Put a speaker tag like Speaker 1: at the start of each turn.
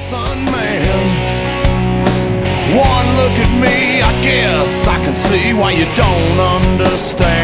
Speaker 1: Sun man, one look at me, I guess I can see why you don't understand.